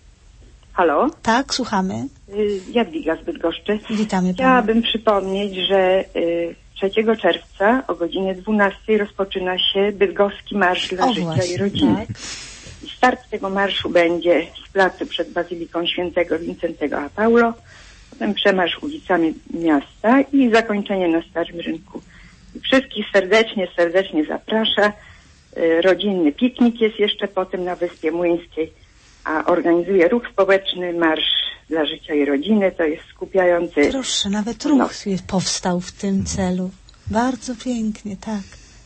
Halo? Tak, słuchamy. Jadwiga z Bydgoszczy. Witamy pana. Chciałabym przypomnieć, że 3 czerwca o godzinie 12 rozpoczyna się Bydgoski Marsz dla Życia i Rodziny. Tak. Start tego marszu będzie z placu przed Bazyliką Świętego Wincentego a Paulo, potem przemarsz ulicami miasta i zakończenie na Starym Rynku. I wszystkich serdecznie zaprasza. Rodzinny piknik jest jeszcze potem na Wyspie Młyńskiej, a organizuje ruch społeczny Marsz dla Życia i Rodziny. To jest skupiający... Proszę, nawet ruch powstał w tym celu. Bardzo pięknie, tak.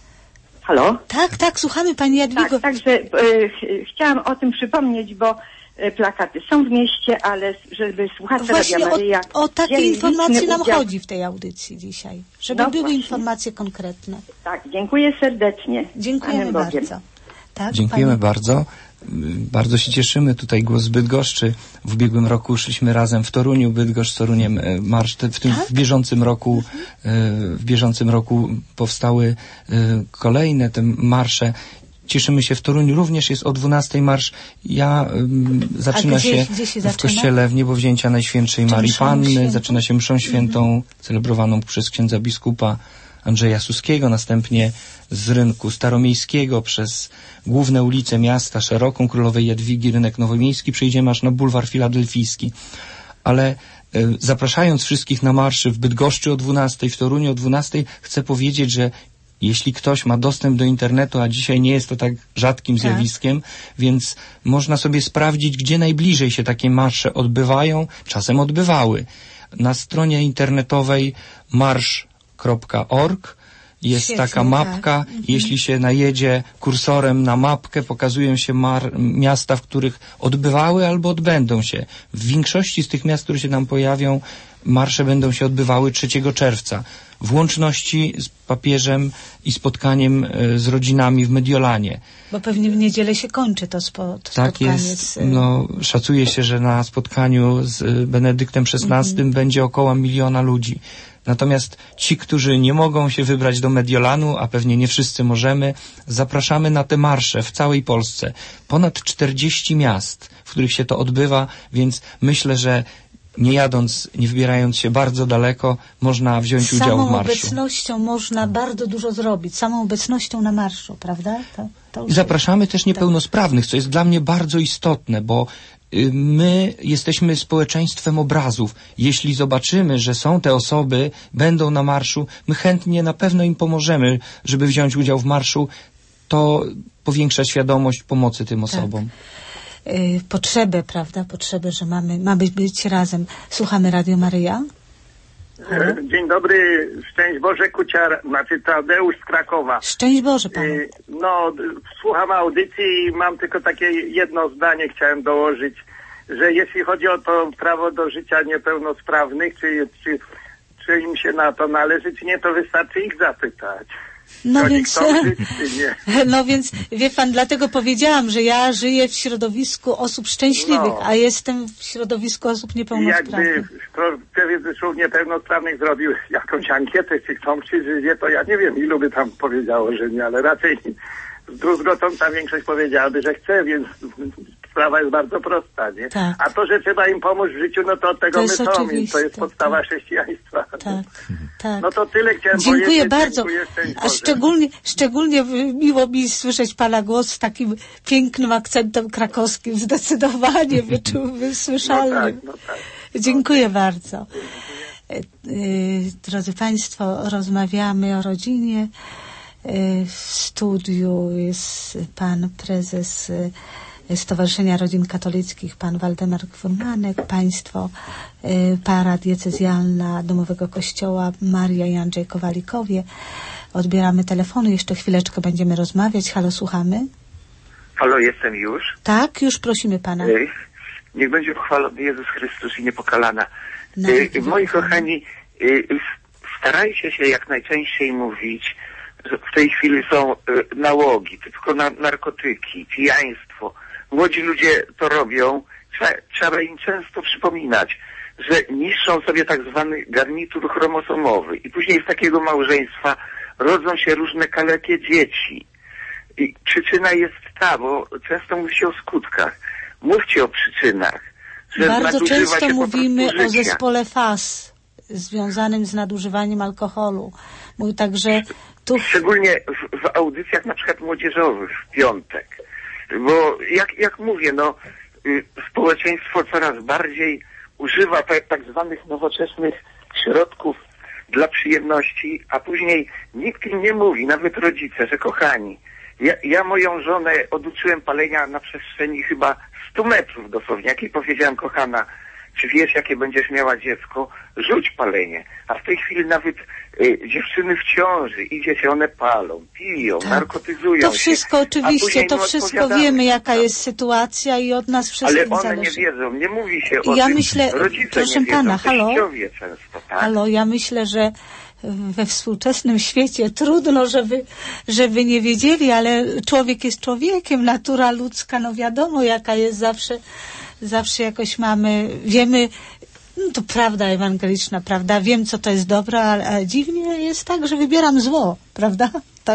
Halo? Tak, słuchamy pani Jadwigo. Także chciałam o tym przypomnieć, bo plakaty są w mieście, ale żeby słuchacze Radia Maryja... o takie informacje nam chodzi w tej audycji dzisiaj. Żeby były informacje konkretne. Tak, dziękuję serdecznie. Dziękujemy bardzo. Tak, dziękujemy bardzo. Bardzo się cieszymy. Tutaj głos z Bydgoszczy. W ubiegłym roku szliśmy razem w Toruniu, Bydgoszcz z Toruniem marsz. W bieżącym roku powstały kolejne te marsze. Cieszymy się w Toruniu. Również jest o 12 marsz. Zaczyna się w kościele w Niebowzięcia Najświętszej Marii Panny. Zaczyna się mszą świętą celebrowaną przez księdza biskupa Andrzeja Suskiego, następnie z rynku staromiejskiego przez główne ulice miasta, szeroką Królowej Jadwigi, rynek nowomiejski, przejdziemy aż na bulwar filadelfijski. Ale zapraszając wszystkich na marszy w Bydgoszczy o 12, w Toruniu o 12, chcę powiedzieć, że jeśli ktoś ma dostęp do internetu, a dzisiaj nie jest to tak rzadkim zjawiskiem, więc można sobie sprawdzić, gdzie najbliżej się takie marsze odbywają, czasem odbywały. Na stronie internetowej marsz.org jest taka mapka. Jeśli się najedzie kursorem na mapkę, pokazują się miasta, w których odbywały albo odbędą się. W większości z tych miast, które się tam pojawią, marsze będą się odbywały 3 czerwca. W łączności z papieżem i spotkaniem z rodzinami w Mediolanie. Bo pewnie w niedzielę się kończy to spotkanie. Tak jest. Szacuje się, że na spotkaniu z Benedyktem XVI będzie około 1 miliona ludzi. Natomiast ci, którzy nie mogą się wybrać do Mediolanu, a pewnie nie wszyscy możemy, zapraszamy na te marsze w całej Polsce. Ponad 40 miast, w których się to odbywa, więc myślę, że nie wybierając się bardzo daleko, można wziąć udział w marszu. Samą obecnością można bardzo dużo zrobić. Samą obecnością na marszu, prawda? I zapraszamy też niepełnosprawnych, co jest dla mnie bardzo istotne, bo my jesteśmy społeczeństwem obrazów. Jeśli zobaczymy, że są te osoby, będą na marszu, my chętnie na pewno im pomożemy, żeby wziąć udział w marszu. To powiększa świadomość pomocy tym osobom. Potrzebę, prawda? Potrzebę, że mamy być razem. Słuchamy Radio Maryja. Dzień dobry, szczęść Boże, Kuciar, Tadeusz z Krakowa. Szczęść Boże panu. Słucham audycji i mam tylko takie jedno zdanie, chciałem dołożyć, że jeśli chodzi o to prawo do życia niepełnosprawnych, czy im się na to należy, czy nie, to wystarczy ich zapytać. No więc, wie pan, dlatego powiedziałam, że ja żyję w środowisku osób szczęśliwych, a jestem w środowisku osób niepełnosprawnych. Jakby pewien człowiek niepełnosprawnych zrobił jakąś ankietę, czy chcą, czy żyje, to ja nie wiem, ilu by tam powiedziało, że nie, ale raczej zdruzgotąca większość powiedziałaby, że chce, więc sprawa jest bardzo prosta, nie? Tak. A to, że trzeba im pomóc w życiu, no to od tego To my jest są, oczywiste, to jest podstawa tak. chrześcijaństwa. Tak. No to tyle chciałem Dziękuję powiedzieć. bardzo. Dziękuję, A szczególnie miło mi słyszeć Pana głos z takim pięknym akcentem krakowskim, zdecydowanie wysłyszalnym. No tak. Dziękuję bardzo. Drodzy Państwo, rozmawiamy o rodzinie. W studiu jest Pan Prezes Stowarzyszenia Rodzin Katolickich, Pan Waldemar Furmanek, Państwo, para diecezjalna Domowego Kościoła Maria i Andrzej Kowalikowie. Odbieramy telefony, jeszcze chwileczkę będziemy rozmawiać. Halo, słuchamy? Halo, jestem już. Tak, już prosimy Pana. Niech będzie pochwalony Jezus Chrystus i niepokalana. Moi kochani, starajcie się jak najczęściej mówić, że w tej chwili są nałogi, tylko narkotyki, pijaństwo. Młodzi ludzie to robią. Trzeba im często przypominać, że niszczą sobie tak zwany garnitur chromosomowy i później z takiego małżeństwa rodzą się różne kalekie dzieci. I przyczyna jest ta, bo często mówi się o skutkach. Mówcie o przyczynach. Że bardzo często się mówimy o życia. zespole FAS związanym z nadużywaniem alkoholu. Także tu... Szczególnie w audycjach na przykład młodzieżowych w piątek. Bo jak mówię, społeczeństwo coraz bardziej używa tak zwanych nowoczesnych środków dla przyjemności, a później nikt im nie mówi, nawet rodzice, że kochani, ja moją żonę oduczyłem palenia na przestrzeni chyba 100 metrów dosłownie. Jak jej powiedziałem, kochana, czy wiesz, jakie będziesz miała dziecko? Rzuć palenie. A w tej chwili nawet dziewczyny w ciąży, idzie się, one palą, piją, narkotyzują to wszystko się, oczywiście, to wszystko wiemy, jaka jest sytuacja i od nas wszystkich ale one zależy. nie wiedzą, nie mówi się o Ja tym. myślę, Rodzice proszę nie Pana, wiedzą, halo? teściowie często, tak? Halo, ja myślę, że we współczesnym świecie trudno, żeby nie wiedzieli, ale człowiek jest człowiekiem, natura ludzka, wiadomo jaka jest, zawsze jakoś wiemy, to prawda ewangeliczna, prawda, wiem co to jest dobre, ale dziwnie jest tak, że wybieram zło, prawda?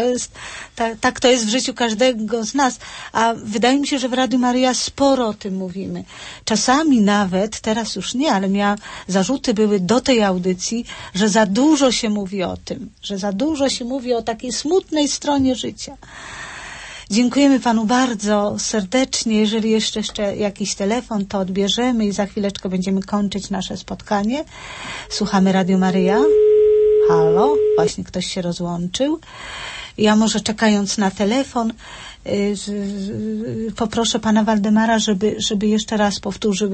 Tak to jest w życiu każdego z nas, a wydaje mi się, że w Radiu Maryja sporo o tym mówimy. Czasami nawet, teraz już nie, ale zarzuty były do tej audycji, że za dużo się mówi o tym, że za dużo się mówi o takiej smutnej stronie życia. Dziękujemy Panu bardzo serdecznie. Jeżeli jeszcze jakiś telefon, to odbierzemy i za chwileczkę będziemy kończyć nasze spotkanie. Słuchamy Radio Maryja. Halo, właśnie ktoś się rozłączył. Ja może czekając na telefon poproszę Pana Waldemara, żeby jeszcze raz powtórzył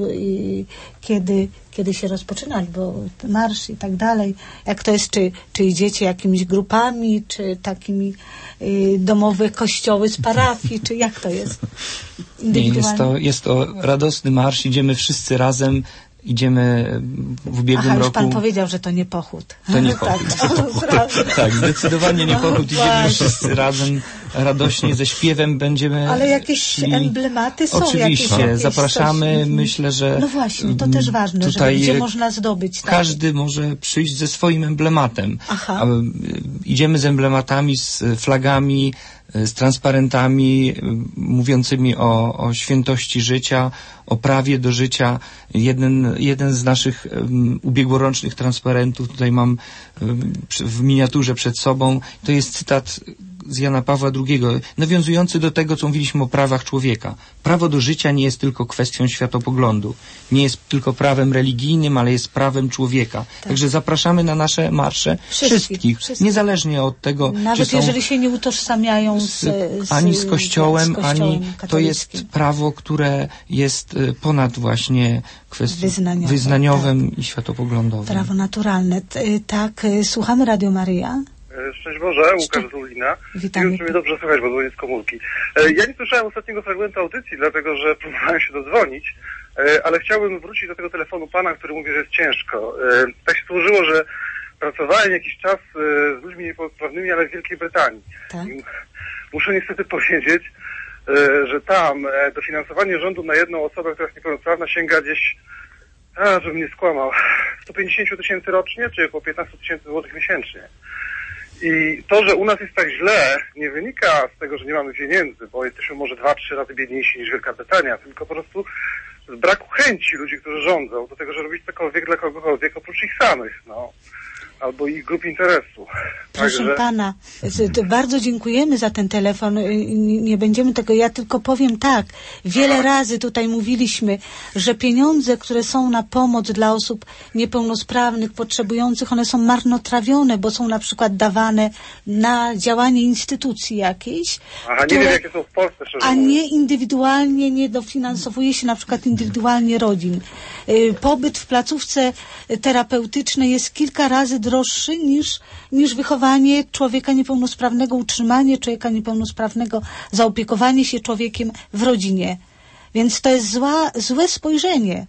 kiedy się rozpoczyna, bo marsz i tak dalej. Jak to jest, czy idziecie jakimiś grupami, czy takimi domowe kościoły z parafii, czy jak to jest? Nie, jest to radosny marsz, idziemy wszyscy razem. Idziemy w ubiegłym roku... już Pan powiedział, że to nie pochód. To nie pochód. Tak, zdecydowanie nie pochód. Idziemy wszyscy razem, radośnie, ze śpiewem będziemy... Ale jakieś emblematy są? Oczywiście, zapraszamy, myślę, że... No właśnie, to też ważne, tutaj że gdzie można zdobyć. Tak? Każdy może przyjść ze swoim emblematem. Aha. Idziemy z emblematami, z flagami, z transparentami mówiącymi o świętości życia, o prawie do życia. Jeden z naszych ubiegłorocznych transparentów, tutaj mam w miniaturze przed sobą, to jest cytat z Jana Pawła II, nawiązujący do tego, co mówiliśmy o prawach człowieka. Prawo do życia nie jest tylko kwestią światopoglądu, nie jest tylko prawem religijnym, ale jest prawem człowieka. Tak. Także zapraszamy na nasze marsze wszystkich. Niezależnie od tego, nawet czy jeżeli się nie utożsamiają ani z Kościołem, ani to jest prawo, które jest ponad właśnie kwestią wyznaniowym i światopoglądowym. Prawo naturalne. Tak, słuchamy Radio Maryja. Szczęść Boże, Łukasz z Lublina. Witam. Nie wiem, czy mnie dobrze słychać, bo dzwonię z komórki. Ja nie słyszałem ostatniego fragmentu audycji, dlatego że próbowałem się dodzwonić, ale chciałbym wrócić do tego telefonu pana, który mówi, że jest ciężko. Tak się złożyło, że pracowałem jakiś czas z ludźmi niepełnosprawnymi, ale w Wielkiej Brytanii. Tak. Muszę niestety powiedzieć, że tam dofinansowanie rządu na jedną osobę, która jest niepełnosprawna, sięga gdzieś, żebym nie skłamał, 150 000 rocznie, czy około 15 000 złotych miesięcznie. I to, że u nas jest tak źle, nie wynika z tego, że nie mamy pieniędzy, bo jesteśmy może 2-3 razy biedniejsi niż Wielka Brytania, tylko po prostu z braku chęci ludzi, którzy rządzą, do tego, że robić cokolwiek dla kogokolwiek oprócz ich samych, no. Albo ich grup interesu. Proszę pana, bardzo dziękujemy za ten telefon. Nie będziemy tego, ja tylko powiem tak. Wiele razy tutaj mówiliśmy, że pieniądze, które są na pomoc dla osób niepełnosprawnych, potrzebujących, one są marnotrawione, bo są na przykład dawane na działanie instytucji jakiejś. Aha, nie wiem, jakie są w Polsce, a nie indywidualnie, nie dofinansowuje się na przykład indywidualnie rodzin. Pobyt w placówce terapeutycznej jest kilka razy droższy niż wychowanie człowieka niepełnosprawnego, utrzymanie człowieka niepełnosprawnego, zaopiekowanie się człowiekiem w rodzinie. Więc to jest złe spojrzenie.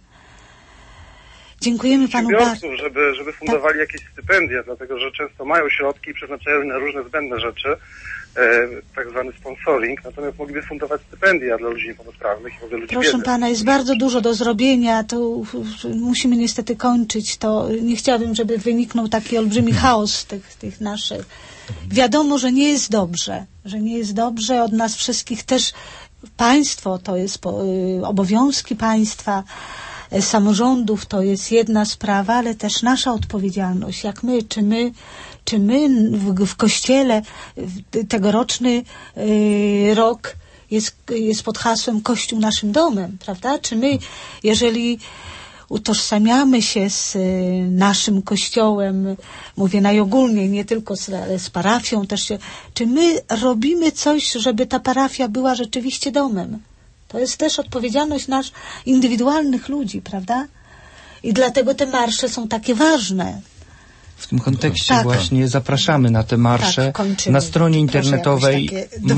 Dziękujemy panu bardzo. Żeby fundowali jakieś stypendia, dlatego że często mają środki i przeznaczają je na różne zbędne rzeczy, tak zwany sponsoring, natomiast mogliby fundować stypendia dla ludzi niepełnosprawnych i w ogóle ludzi Proszę biednych. pana, jest bardzo dużo do zrobienia, to musimy niestety kończyć, to nie chciałabym, żeby wyniknął taki olbrzymi chaos tych naszych. Wiadomo, że nie jest dobrze, od nas wszystkich też państwo, to jest obowiązki państwa, samorządów, to jest jedna sprawa, ale też nasza odpowiedzialność, jak czy my w Kościele tegoroczny rok jest pod hasłem Kościół naszym domem, prawda? Czy my, jeżeli utożsamiamy się z naszym Kościołem, mówię najogólniej, nie tylko z parafią też czy my robimy coś, żeby ta parafia była rzeczywiście domem? To jest też odpowiedzialność indywidualnych ludzi, prawda? I dlatego te marsze są takie ważne. W tym kontekście właśnie zapraszamy na te marsze. Na stronie internetowej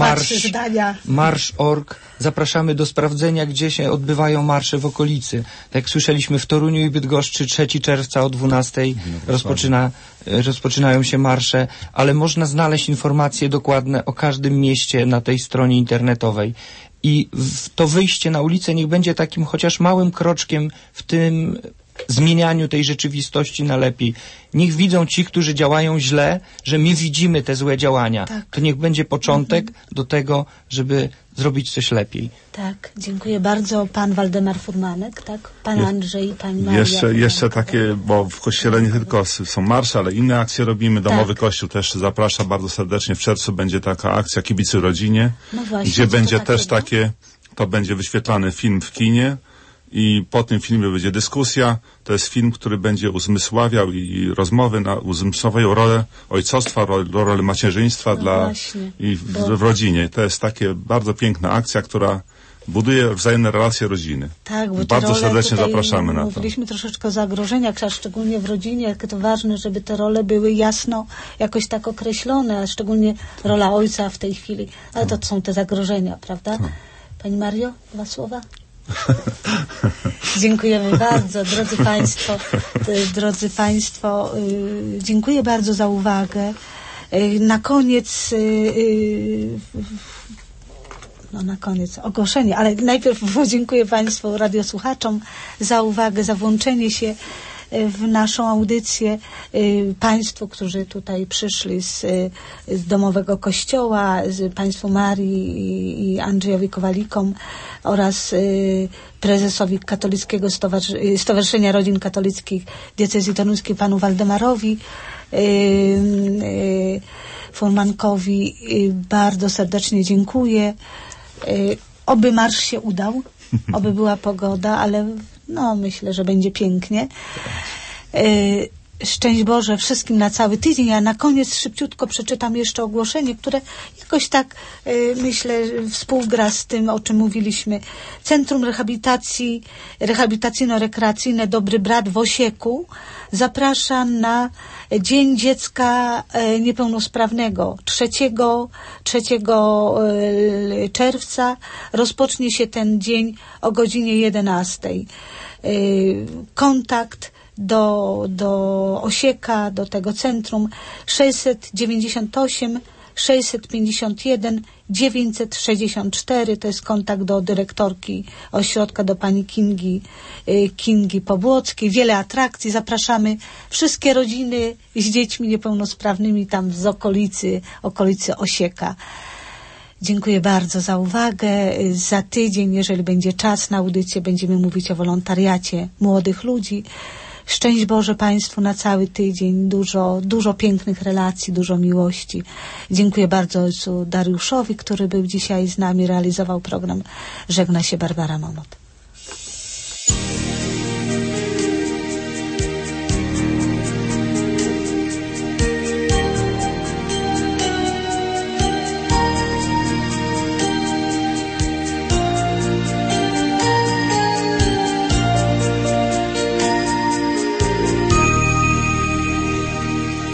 marsz.org zapraszamy do sprawdzenia, gdzie się odbywają marsze w okolicy. Tak jak słyszeliśmy, w Toruniu i Bydgoszczy 3 czerwca o 12 rozpoczynają się marsze, ale można znaleźć informacje dokładne o każdym mieście na tej stronie internetowej. I to wyjście na ulicę niech będzie takim chociaż małym kroczkiem w tym zmienianiu tej rzeczywistości na lepiej. Niech widzą ci, którzy działają źle, że my widzimy te złe działania. Tak. To niech będzie początek do tego, żeby zrobić coś lepiej. Tak, dziękuję bardzo. Pan Waldemar Furmanek, tak? Pan Andrzej i pani Maria. Jeszcze takie, bo w Kościele nie tylko są marsze, ale inne akcje robimy. Domowy Kościół też zaprasza bardzo serdecznie. W czerwcu będzie taka akcja Kibicuj Rodzinie, gdzie będzie też to będzie wyświetlany film w kinie. I po tym filmie będzie dyskusja. To jest film, który będzie uzmysławiał i rozmowy uzmysławiał rolę ojcostwa, rolę macierzyństwa w rodzinie. To jest takie bardzo piękna akcja, która buduje wzajemne relacje rodziny. Tak, bo bardzo serdecznie zapraszamy na to. Mówiliśmy troszeczkę o zagrożeniach, a szczególnie w rodzinie, jak to ważne, żeby te role były jasno jakoś tak określone, a szczególnie rola ojca w tej chwili. Ale to są te zagrożenia, prawda? Pani Mario, 2 słowa? Dziękujemy bardzo, drodzy Państwo, dziękuję bardzo za uwagę. Na koniec ogłoszenie, ale najpierw dziękuję Państwu radiosłuchaczom za uwagę, za włączenie się w naszą audycję. Państwu, którzy tutaj przyszli z Domowego Kościoła, Państwu Marii i Andrzejowi Kowalikom oraz prezesowi Katolickiego Stowarzyszenia Rodzin Katolickich Diecezji Toruńskiej, panu Waldemarowi Furmankowi bardzo serdecznie dziękuję. Oby marsz się udał, oby była pogoda, ale myślę, że będzie pięknie. Szczęść Boże wszystkim na cały tydzień, a na koniec szybciutko przeczytam jeszcze ogłoszenie, które jakoś tak, myślę, współgra z tym, o czym mówiliśmy. Centrum Rehabilitacyjno-Rekreacyjne Dobry Brat w Osieku zaprasza na Dzień Dziecka Niepełnosprawnego. 3 czerwca rozpocznie się ten dzień o godzinie 11. Kontakt do Osieka, do tego centrum 698 651 964, to jest kontakt do dyrektorki ośrodka, do pani Kingi Pobłockiej. Wiele atrakcji, zapraszamy wszystkie rodziny z dziećmi niepełnosprawnymi tam z okolicy Osieka. Dziękuję bardzo za uwagę. Za tydzień, jeżeli będzie czas na audycję, będziemy mówić o wolontariacie młodych ludzi. Szczęść Boże Państwu na cały tydzień. Dużo pięknych relacji, dużo miłości. Dziękuję bardzo ojcu Dariuszowi, który był dzisiaj z nami, realizował program. Żegna się Barbara Momot.